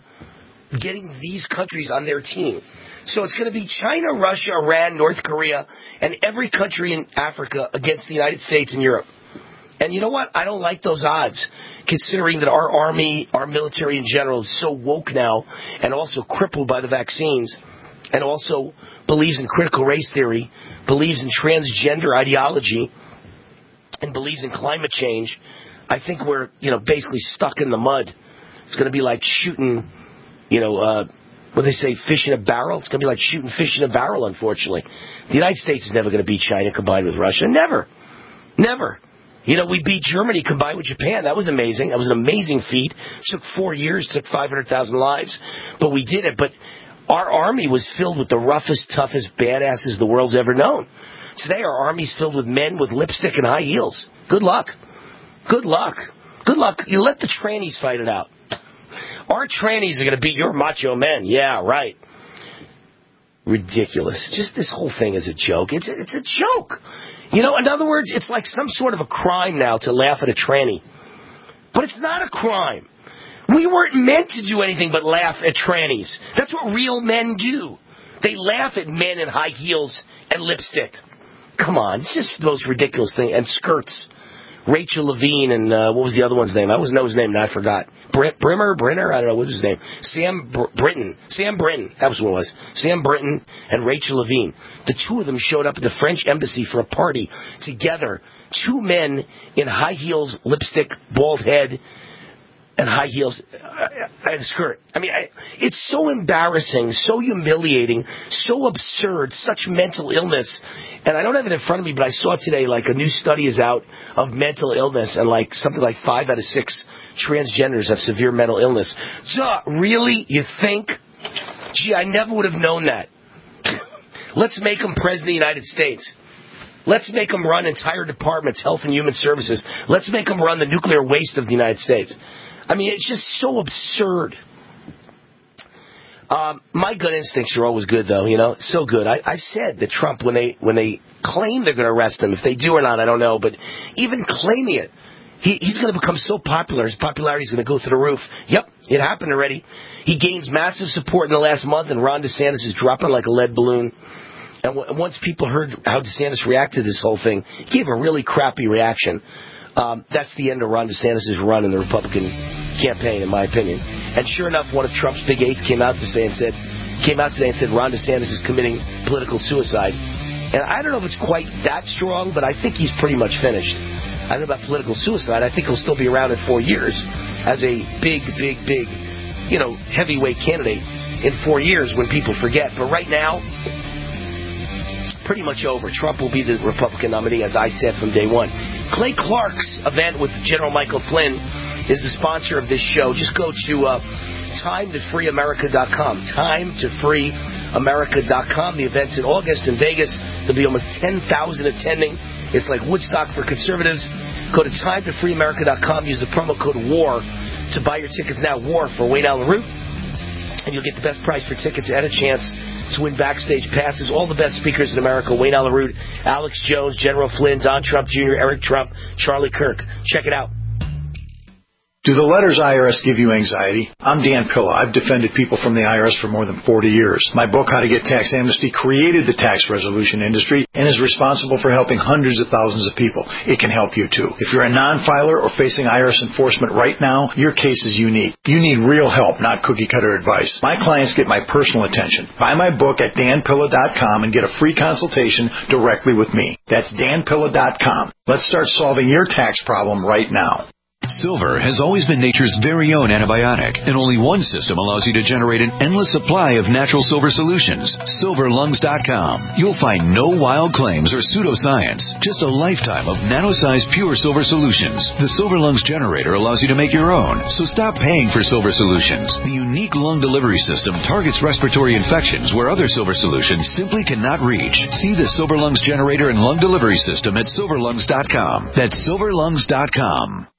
these countries on their team. So it's going to be China, Russia, Iran, North Korea, and every country in Africa against the United States and Europe. And you know what? I don't like those odds, considering that our army, our military in general is so woke now and also crippled by the vaccines and also believes in critical race theory, believes in transgender ideology, and believes in climate change. I think we're, basically stuck in the mud. It's going to be like shooting, what they say, fish in a barrel. It's going to be like shooting fish in a barrel, unfortunately. The United States is never going to beat China combined with Russia. Never. Never. We beat Germany combined with Japan. That was amazing. That was an amazing feat. It took 4 years, took 500,000 lives, but we did it. But our army was filled with the roughest, toughest badasses the world's ever known. Today, our army's filled with men with lipstick and high heels. Good luck. Good luck. Good luck. You let the trannies fight it out. Our trannies are going to beat your macho men. Yeah, right. Ridiculous. Just this whole thing is a joke. It's a joke. In other words, it's like some sort of a crime now to laugh at a tranny. But it's not a crime. We weren't meant to do anything but laugh at trannies. That's what real men do. They laugh at men in high heels and lipstick. Come on, it's just the most ridiculous thing. And skirts. Rachel Levine and what was the other one's name? I always know his name and I forgot. Brinner? I don't know what was his name. Sam Brinton. That was what it was. Sam Brinton and Rachel Levine. The two of them showed up at the French embassy for a party together. Two men in high heels, lipstick, bald head, and high heels and a skirt. It's so embarrassing, so humiliating, so absurd, such mental illness. And I don't have it in front of me, but I saw today a new study is out of mental illness, and something like 5 out of 6 transgenders have severe mental illness. Really? You think? Gee, I never would have known that. Let's make them president of the United States. Let's make them run entire departments, Health and Human Services. Let's make them run the nuclear waste of the United States. It's just so absurd. My gut instincts are always good, though. So good. I've said that Trump, when they claim they're going to arrest him, if they do or not, I don't know. But even claiming it, he's going to become so popular. His popularity is going to go through the roof. Yep, it happened already. He gains massive support in the last month, and Ron DeSantis is dropping like a lead balloon. And once people heard how DeSantis reacted to this whole thing, he gave a really crappy reaction. That's the end of Ron DeSantis' run in the Republican campaign, in my opinion. And sure enough, one of Trump's big aides came out today and said Ron DeSantis is committing political suicide. And I don't know if it's quite that strong, but I think he's pretty much finished. I don't know about political suicide. I think he'll still be around in 4 years as a big, heavyweight candidate in 4 years when people forget. But right now, pretty much over. Trump will be the Republican nominee, as I said from day one. Clay Clark's event with General Michael Flynn is the sponsor of this show. Just go to timetofreeamerica.com. Timetofreeamerica.com. The event's in August in Vegas. There'll be almost 10,000 attending. It's like Woodstock for conservatives. Go to timetofreeamerica.com. Use the promo code WAR to buy your tickets now. WAR for Wayne Allen Root. And you'll get the best price for tickets and a chance to win backstage passes. All the best speakers in America: Wayne Allen Root, Alex Jones, General Flynn, Don Trump Jr., Eric Trump, Charlie Kirk. Check it out. Do the letters IRS give you anxiety? I'm Dan Pilla. I've defended people from the IRS for more than 40 years. My book, How to Get Tax Amnesty, created the tax resolution industry and is responsible for helping hundreds of thousands of people. It can help you, too. If you're a non-filer or facing IRS enforcement right now, your case is unique. You need real help, not cookie-cutter advice. My clients get my personal attention. Buy my book at danpilla.com and get a free consultation directly with me. That's danpilla.com. Let's start solving your tax problem right now. Silver has always been nature's very own antibiotic, and only one system allows you to generate an endless supply of natural silver solutions. SilverLungs.com. You'll find no wild claims or pseudoscience, just a lifetime of nano-sized pure silver solutions. The Silver Lungs generator allows you to make your own, so stop paying for silver solutions. The unique lung delivery system targets respiratory infections where other silver solutions simply cannot reach. See the Silver Lungs generator and lung delivery system at SilverLungs.com. That's SilverLungs.com.